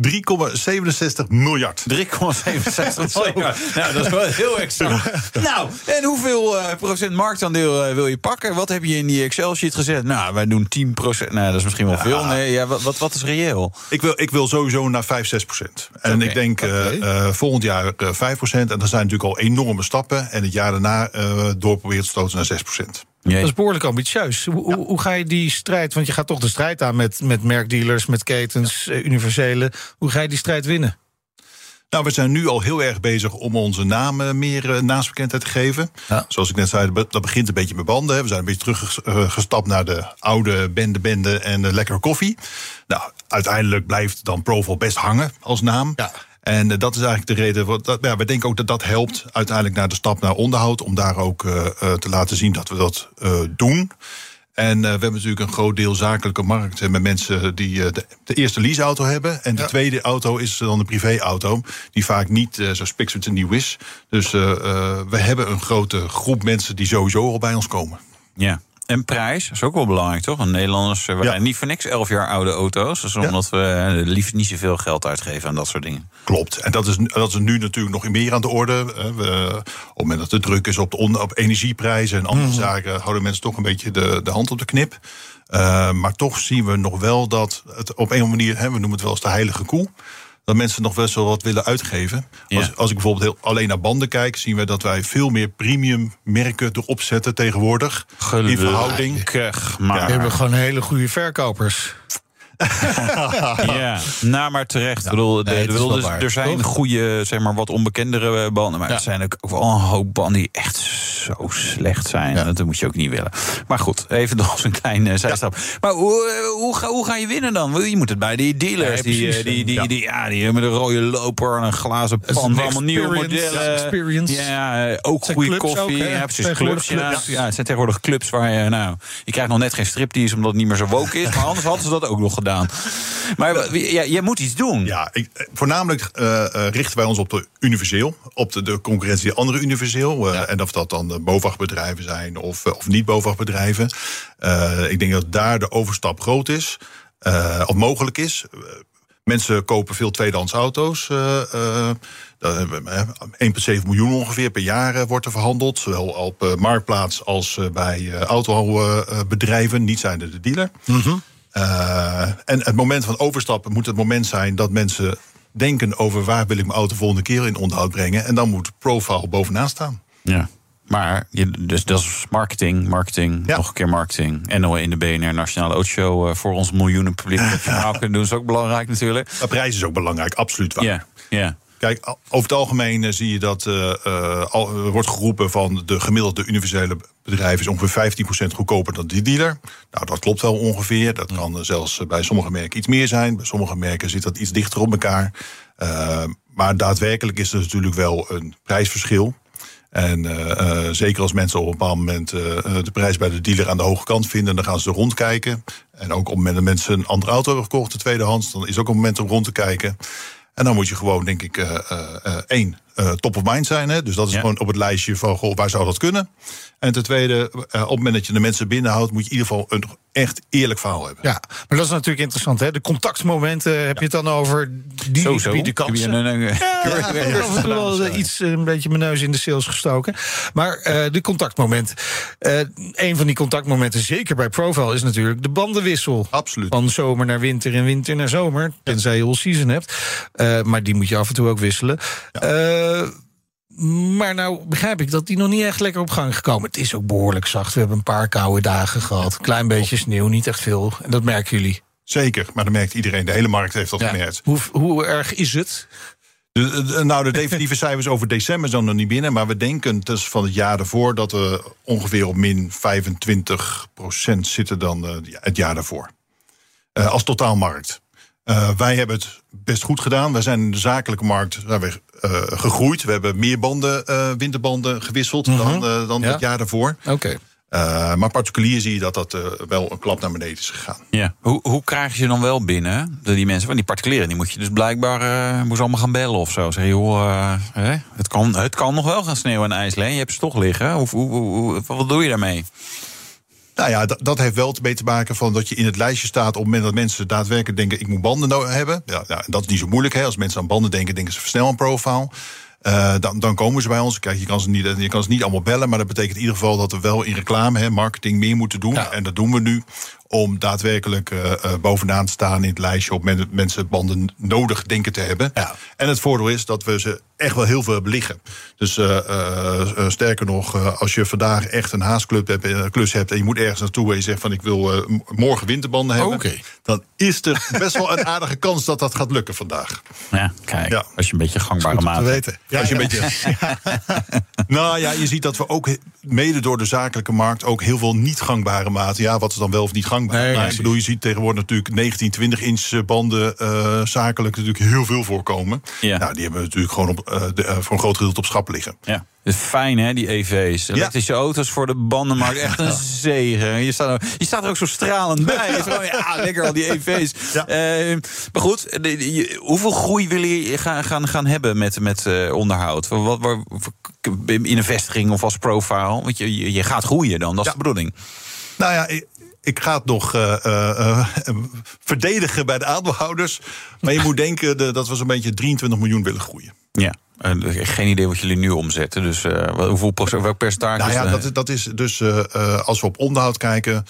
3,67 miljard. 3,67 miljard. Nou, dat is wel heel exact. Nou, en hoeveel procent marktaandeel wil je pakken? Wat heb je in die Excel-sheet gezet? Nou, wij doen 10%. Nou, dat is misschien wel veel. Nee, wat is reëel? Ik wil sowieso naar 5-6%. En ik denk volgend jaar 5%. En dat zijn natuurlijk al enorme stappen. En het jaar daarna doorproberen te stoten naar 6%. Dat is behoorlijk ambitieus. Hoe ga je die strijd, want je gaat toch de strijd aan met merkdealers, met ketens, universele. Hoe ga je die strijd winnen? Nou, we zijn nu al heel erg bezig om onze naam meer naamsbekendheid te geven. Ja. Zoals ik net zei, dat begint een beetje met banden. Hè. We zijn een beetje teruggestapt naar de oude bende en de lekkere koffie. Nou, uiteindelijk blijft dan Proval best hangen als naam. Ja. En dat is eigenlijk de reden. We denken ook dat helpt uiteindelijk naar de stap naar onderhoud. Om daar ook te laten zien dat we dat doen. En we hebben natuurlijk een groot deel zakelijke markt met mensen die de eerste leaseauto hebben. En de tweede auto is dan een privéauto. Die vaak niet zo spiksplinter nieuw is. Dus we hebben een grote groep mensen die sowieso al bij ons komen. Ja. En prijs is ook wel belangrijk, toch? Want Nederlanders rijden niet voor niks 11 jaar oude auto's. Dus omdat we liefst niet zoveel geld uitgeven aan dat soort dingen. Klopt. En dat is nu natuurlijk nog meer aan de orde. Op het moment dat de druk is op energieprijzen en andere zaken, houden mensen toch een beetje de hand op de knip. Maar toch zien we nog wel dat het op een manier, we noemen het wel eens de heilige koe, dat mensen nog best wel wat willen uitgeven. Ja. Als ik bijvoorbeeld alleen naar banden kijk, zien we dat wij veel meer premium merken erop zetten tegenwoordig. In verhouding. Maar we hebben gewoon hele goede verkopers. Maar terecht. Ik bedoel, er zijn goede, zeg maar, wat onbekendere banden. Maar er zijn ook wel een hoop banden die echt zo slecht zijn. Ja. Dat moet je ook niet willen. Maar goed, even nog een klein zijstap. Maar hoe ga je winnen dan? Je moet het bij die dealers. Die met een rode loper en een glazen pan. Allemaal nieuwe modellen. Ja, ook goede koffie. Precies, clubs. Ja, het zijn tegenwoordig clubs waar je krijgt nog net geen striptease omdat het niet meer zo woke is. Maar anders hadden ze dat ook nog gedaan. Maar jij moet iets doen. Ja, voornamelijk richten wij ons op de universeel. Op de concurrentie andere universeel. En of dat dan BOVAG-bedrijven zijn of niet BOVAG-bedrijven. Ik denk dat daar de overstap groot is. Of mogelijk is. Mensen kopen veel tweedehands auto's. 1,7 miljoen ongeveer per jaar wordt er verhandeld. Zowel op marktplaats als bij autobedrijven. Niet zijnde de dealer. En het moment van overstappen moet het moment zijn dat mensen denken over waar wil ik mijn auto volgende keer in onderhoud brengen. En dan moet Profile bovenaan staan. Ja. Maar dus dat is marketing, nog een keer marketing. En in de BNR Nationale Autoshow voor ons miljoenen publiek. Dat verhaal kunnen doen is ook belangrijk natuurlijk. De prijs is ook belangrijk, absoluut waar. Ja. Kijk, over het algemeen zie je dat er wordt geroepen van de gemiddelde universele bedrijf is ongeveer 15% goedkoper dan die dealer. Nou, dat klopt wel ongeveer. Dat kan zelfs bij sommige merken iets meer zijn. Bij sommige merken zit dat iets dichter op elkaar. Maar daadwerkelijk is er natuurlijk wel een prijsverschil. En zeker als mensen op een bepaald moment de prijs bij de dealer aan de hoge kant vinden, dan gaan ze er rondkijken. En ook op het moment dat mensen een andere auto hebben gekocht, de tweedehands, dan is ook een moment om rond te kijken. En dan moet je gewoon, denk ik, top of mind zijn. Hè? Dus dat is gewoon op het lijstje van, goh, waar zou dat kunnen? En ten tweede, op het moment dat je de mensen binnenhoudt, moet je in ieder geval een echt eerlijk verhaal hebben. Ja, maar dat is natuurlijk interessant. Hè? De contactmomenten, heb je het dan over die bieden kansen? Af en toe wel iets, een beetje mijn neus in de sales gestoken. Maar de contactmomenten. Een van die contactmomenten, zeker bij Profile, is natuurlijk de bandenwissel. Absoluut. Van zomer naar winter en winter naar zomer. Tenzij je all season hebt. Maar die moet je af en toe ook wisselen. Ja. Maar nou begrijp ik dat die nog niet echt lekker op gang gekomen. Het is ook behoorlijk zacht. We hebben een paar koude dagen gehad. Klein beetje sneeuw, niet echt veel. En dat merken jullie. Zeker, maar dat merkt iedereen. De hele markt heeft dat gemerkt. Hoe erg is het? De definitieve cijfers over december zijn nog niet binnen. Maar we denken dus van het jaar daarvoor dat we ongeveer op min 25% zitten dan het jaar daarvoor. Als totaalmarkt. Wij hebben het best goed gedaan. Wij zijn in de zakelijke markt gegroeid. We hebben meer winterbanden gewisseld dan het jaar daarvoor. Oké. Maar particulier zie je dat wel een klap naar beneden is gegaan. Ja. Hoe krijg je dan wel binnen? Die mensen van die particulieren, die moet je dus blijkbaar moest allemaal gaan bellen of zo. Zeg je, joh, het kan nog wel gaan sneeuwen en ijsleen. Je hebt ze toch liggen. Wat doe je daarmee? Nou ja, dat heeft wel mee te maken van dat je in het lijstje staat op het moment dat mensen daadwerkelijk denken, ik moet banden hebben. Ja, dat is niet zo moeilijk. Hè. Als mensen aan banden denken ze snel aan Profile. Dan komen ze bij ons. Kijk, je kan ze niet allemaal bellen, maar dat betekent in ieder geval dat we wel in reclame, marketing meer moeten doen. Ja. En dat doen we nu om daadwerkelijk bovenaan te staan in het lijstje op mensen banden nodig denken te hebben. Ja. En het voordeel is dat we ze echt wel heel veel hebben liggen. Dus sterker nog, als je vandaag echt een haasklus hebt en je moet ergens naartoe en je zegt van ik wil morgen winterbanden hebben, dan is er best wel een aardige kans dat dat gaat lukken vandaag. Ja, kijk, als je een beetje gangbare maat hebt. Ja, als je een beetje. Nou ja, je ziet dat we ook mede door de zakelijke markt ook heel veel niet gangbare maten. Ja, wat is dan wel of niet gangbaar? Ik bedoel, je ziet tegenwoordig natuurlijk 19, 20 inch banden zakelijk natuurlijk heel veel voorkomen. Ja. Nou, die hebben we natuurlijk gewoon voor een groot gedeelte op schap liggen. Ja. Het is fijn, hè, die EV's. Elektrische auto's voor de bandenmarkt. Echt een zegen. Je staat er ook zo stralend bij. Lekker al die EV's. Ja. Maar goed, hoeveel groei wil je gaan hebben met onderhoud? In een vestiging of als Profile? Want je gaat groeien dan, dat is de bedoeling. Nou ja, ik ga het nog verdedigen bij de aandeelhouders. Maar je moet denken dat we zo'n beetje 23 miljoen willen groeien. Ja. Geen idee wat jullie nu omzetten. Dus welk percentage? Nou ja, dat is dus als we op onderhoud kijken.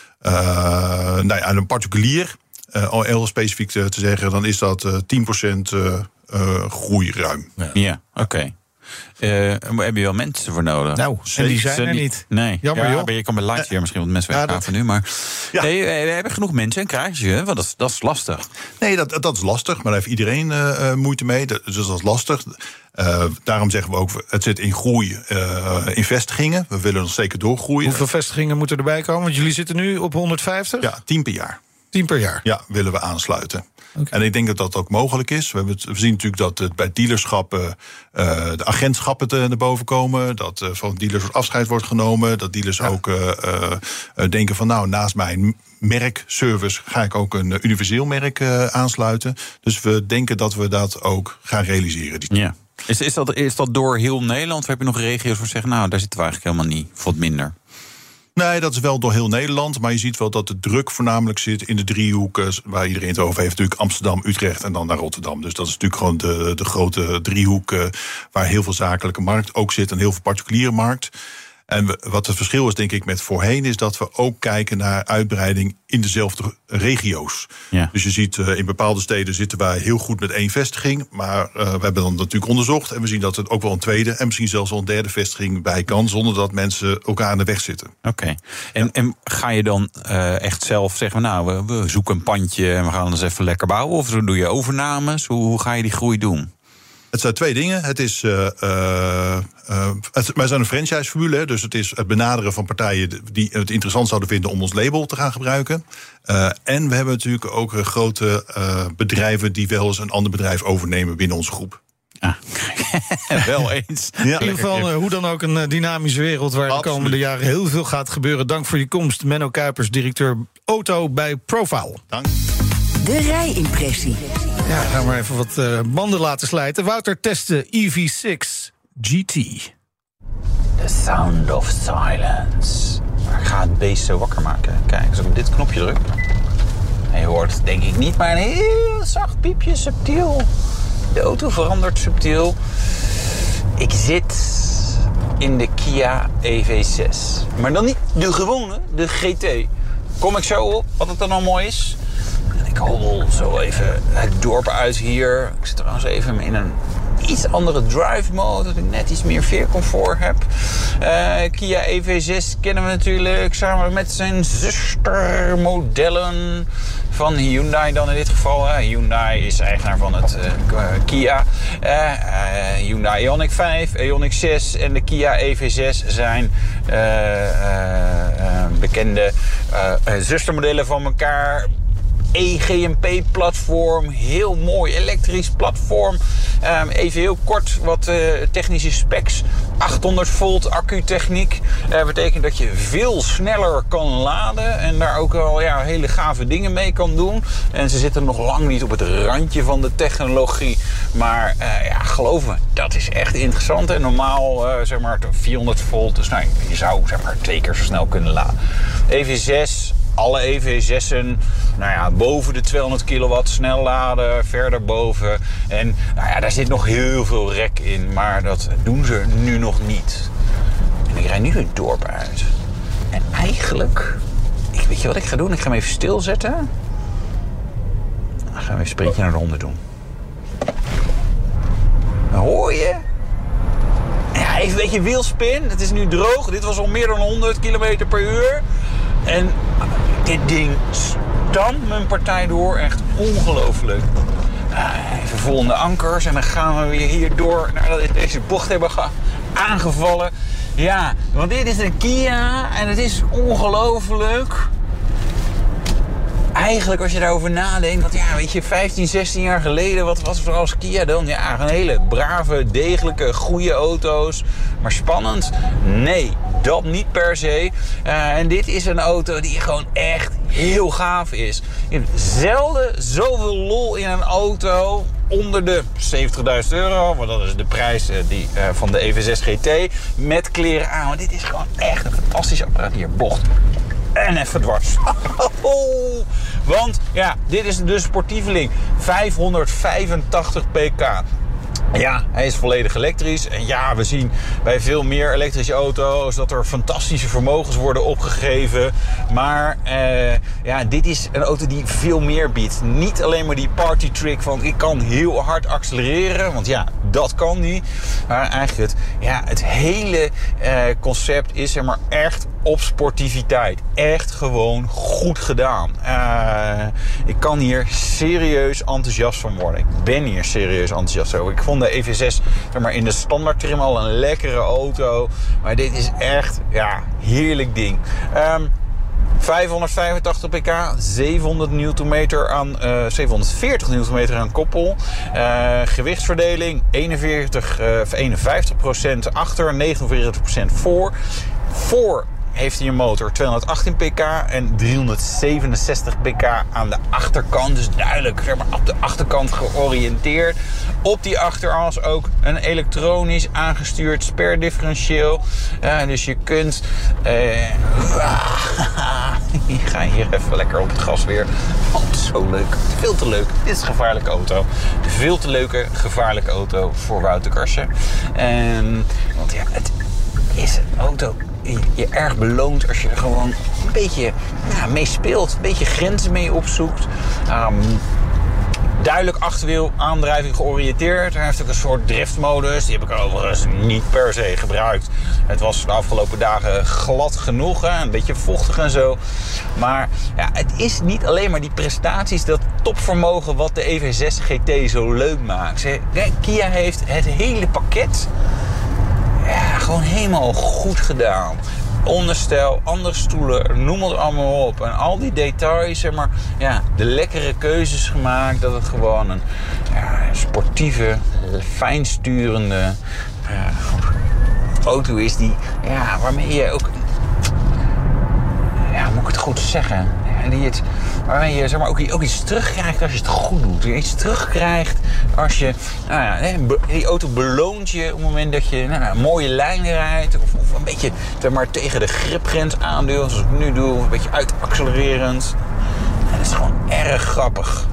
Een particulier, al heel specifiek te zeggen, dan is dat 10% groei ruim. Ja, oké. Heb je wel mensen voor nodig? Nou, en die zijn er niet. Nee. Jammer, joh. Je kan bij Lightyear misschien wat mensen weggaven nu. Maar we hebben genoeg mensen en krijg je, want dat is lastig. Nee, dat is lastig, maar daar heeft iedereen moeite mee. Dus dat is lastig. Daarom zeggen we ook, het zit in groei in vestigingen. We willen nog zeker doorgroeien. Hoeveel vestigingen moeten erbij komen? Want jullie zitten nu op 150? Ja, 10 per jaar. 10 per jaar? Ja, willen we aansluiten. Okay. En ik denk dat dat ook mogelijk is. We zien natuurlijk dat het bij dealerschappen de agentschappen naar boven komen. Dat van dealers afscheid wordt genomen. Dat dealers ook denken van nou, naast mijn merkservice ga ik ook een universeel merk aansluiten. Dus we denken dat we dat ook gaan realiseren. Ja. Is dat door heel Nederland? Of heb je nog regio's waar zeggen, nou, daar zitten we eigenlijk helemaal niet, of wat minder? Nee, dat is wel door heel Nederland. Maar je ziet wel dat de druk voornamelijk zit in de driehoeken waar iedereen het over heeft. Natuurlijk Amsterdam, Utrecht en dan naar Rotterdam. Dus dat is natuurlijk gewoon de grote driehoek waar heel veel zakelijke markt ook zit en heel veel particuliere markt. En wat het verschil is, denk ik, met voorheen, is dat we ook kijken naar uitbreiding in dezelfde regio's. Ja. Dus je ziet, in bepaalde steden zitten wij heel goed met 1 vestiging. Maar we hebben dan natuurlijk onderzocht. En we zien dat het ook wel een tweede en misschien zelfs wel een derde vestiging bij kan, zonder dat mensen elkaar aan de weg zitten. Oké. En ga je dan echt zelf zeggen, nou, we zoeken een pandje en we gaan eens even lekker bouwen? Of doe je overnames? Hoe ga je die groei doen? Het zijn 2 dingen. Het is, wij zijn een franchise-formule, dus het is het benaderen van partijen die het interessant zouden vinden om ons label te gaan gebruiken. En we hebben natuurlijk ook grote bedrijven die wel eens een ander bedrijf overnemen binnen onze groep. Wel eens. In ieder geval, hoe dan ook, een dynamische wereld waar de komende jaren heel veel gaat gebeuren. Dank voor je komst, Menno Kuipers, directeur auto bij Profile. Dank. De rijimpressie. Ja, gaan we even wat banden laten slijten. Wouter testte EV6 GT. The sound of silence. Ik ga het beest zo wakker maken. Kijk, als ik op dit knopje druk. En je hoort denk ik niet, maar een heel zacht piepje, subtiel. De auto verandert subtiel. Ik zit in de Kia EV6. Maar dan niet de gewone, de GT. Kom ik zo op wat het dan al mooi is. En ik hobbel zo even het dorp uit hier. Ik zit trouwens even in een iets andere drive mode, dat ik net iets meer veercomfort heb. Kia EV6 kennen we natuurlijk samen met zijn zustermodellen van Hyundai dan in dit geval. Hyundai is eigenaar van het Kia. Hyundai Ioniq 5, Ioniq 6 en de Kia EV6 zijn bekende zustermodellen van elkaar. EGMP-platform, heel mooi elektrisch platform. Even heel kort wat technische specs. 800 volt accutechniek. Betekent dat je veel sneller kan laden en daar ook al hele gave dingen mee kan doen. En ze zitten nog lang niet op het randje van de technologie. Maar geloof me, dat is echt interessant. En normaal zeg maar 400 volt, dus je zou zeg maar 2 keer zo snel kunnen laden. EV6... Alle EV6'en, boven de 200 kilowatt snel laden, verder boven. En daar zit nog heel veel rek in, maar dat doen ze nu nog niet. En ik rijd nu het dorp uit. En eigenlijk, weet je wat ik ga doen? Ik ga hem even stilzetten. Dan gaan we even een sprintje naar de 100 doen. Dan hoor je. Ja, even een beetje wielspin. Het is nu droog. Dit was al meer dan 100 km per uur. En dit ding stamt mijn partij door. Echt ongelooflijk. Even volgende ankers. En dan gaan we weer hier door nadat we deze bocht hebben aangevallen. Ja, want dit is een Kia. En het is ongelooflijk. Eigenlijk als je daarover nadenkt, want 15, 16 jaar geleden, wat was er als Kia dan? Ja, een hele brave, degelijke, goede auto's. Maar spannend? Nee, dat niet per se. En dit is een auto die gewoon echt heel gaaf is. Je hebt zelden zoveel lol in een auto onder de €70.000. Want dat is de prijs van de EV6 GT. Met kleren aan. Want dit is gewoon echt een fantastisch apparaat. Hier, bocht. En even dwars. Want dit is de sportieveling. 585 pk. Ja, hij is volledig elektrisch. En we zien bij veel meer elektrische auto's dat er fantastische vermogens worden opgegeven. Maar dit is een auto die veel meer biedt. Niet alleen maar die party trick van ik kan heel hard accelereren. Want dat kan niet. Maar eigenlijk het hele concept is maar echt op sportiviteit. Echt gewoon goed gedaan. Ik kan hier serieus enthousiast van worden. Ik ben hier serieus enthousiast over. Ik vond de EV6 in de standaard trim al een lekkere auto. Maar dit is echt heerlijk ding. 585 pk, 700 Nm aan 740 Nm aan koppel. Gewichtsverdeling 51% achter, 49% voor. Voor heeft hij een motor 218 pk en 367 pk aan de achterkant. Dus duidelijk op de achterkant georiënteerd. Op die achteras ook een elektronisch aangestuurd sperdifferentieel. Dus je kunt... ik ga hier even lekker op het gas weer. Oh, zo leuk. Veel te leuk. Dit is een gevaarlijke auto. De veel te leuke, gevaarlijke auto voor Wouter Karsen. Want het is een auto je erg beloont als je er gewoon een beetje mee speelt. Een beetje grenzen mee opzoekt. Duidelijk achterwiel aandrijving georiënteerd. Hij heeft ook een soort driftmodus. Die heb ik overigens niet per se gebruikt. Het was de afgelopen dagen glad genoeg. Een beetje vochtig en zo. Maar het is niet alleen maar die prestaties, dat topvermogen wat de EV6 GT zo leuk maakt. Kia heeft het hele pakket gewoon helemaal goed gedaan. onderstel, andere stoelen, noem het allemaal op. En al die details, zeg maar, ja, de lekkere keuzes gemaakt. Dat het gewoon een sportieve, fijnsturende auto is die, waarmee je ook, moet ik het goed zeggen, waarmee je, zeg maar, ook iets terugkrijgt als je het goed doet. Iets terugkrijgt als je, die auto beloont je op het moment dat je een mooie lijn rijdt. Of een beetje, zeg maar, tegen de gripgrens aanduwt, zoals ik nu doe. Of een beetje uitaccelererend. En dat is gewoon erg grappig.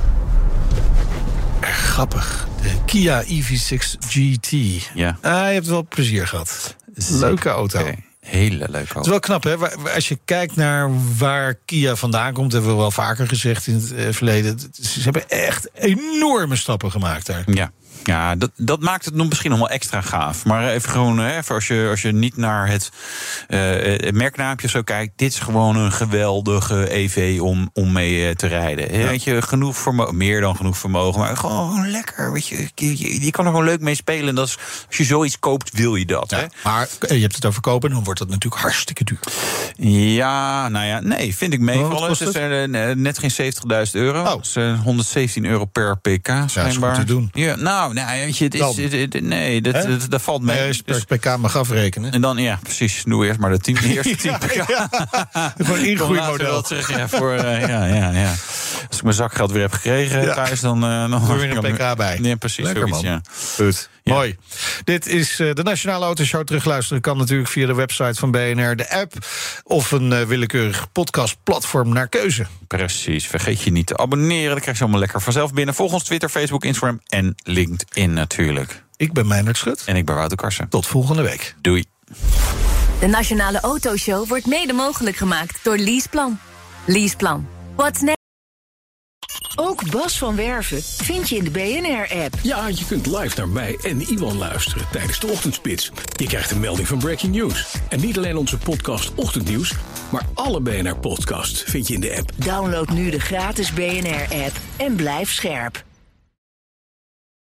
Erg grappig. De Kia EV6 GT. Ja. Je hebt wel plezier gehad. Leuke auto. Okay. Hele leuke auto. Het is wel knap, hè? Als je kijkt naar waar Kia vandaan komt, hebben we wel vaker gezegd in het verleden. Ze hebben echt enorme stappen gemaakt daar. Ja, dat maakt het nog misschien nog wel extra gaaf. Maar even gewoon, als je niet naar het merknaampje zo kijkt, dit is gewoon een geweldige EV om mee te rijden. Ja. Weet je, genoeg vermogen, meer dan genoeg vermogen, maar gewoon lekker. Weet je kan er gewoon leuk mee spelen. En dat is, als je zoiets koopt, wil je dat. Ja, hè? Maar je hebt het over kopen, dan wordt dat natuurlijk hartstikke duur. Ja, nee, vind ik meevallen. Het is net geen €70.000. Dat is €117 per pk, schijnbaar. Ja, is goed te doen. Ja, weet je, dat valt mee. Nee, als je per pk mag afrekenen. En dan, precies, doe eerst maar de eerste 10 pk. Gewoon een ingroeimodel. Terug, Als ik mijn zakgeld weer heb gekregen thuis, dan doe je een pk bij. Ja, precies. Lekker, zoiets, man. Goed. Ja. Mooi. Dit is de Nationale Autoshow. Terugluisteren kan natuurlijk via de website van BNR, de app of een willekeurig podcastplatform naar keuze. Precies. Vergeet je niet te abonneren. Dan krijg je allemaal lekker vanzelf binnen. Volg ons Twitter, Facebook, Instagram en LinkedIn natuurlijk. Ik ben Meijnerd Schut. En ik ben Wouter Karsen. Tot volgende week. Doei. De Nationale Autoshow wordt mede mogelijk gemaakt door Leaseplan. Leaseplan. What's next? Ook Bas van Werven vind je in de BNR-app. Ja, je kunt live naar mij en Iwan luisteren tijdens de ochtendspits. Je krijgt een melding van Breaking News. En niet alleen onze podcast Ochtendnieuws, maar alle BNR-podcasts vind je in de app. Download nu de gratis BNR-app en blijf scherp.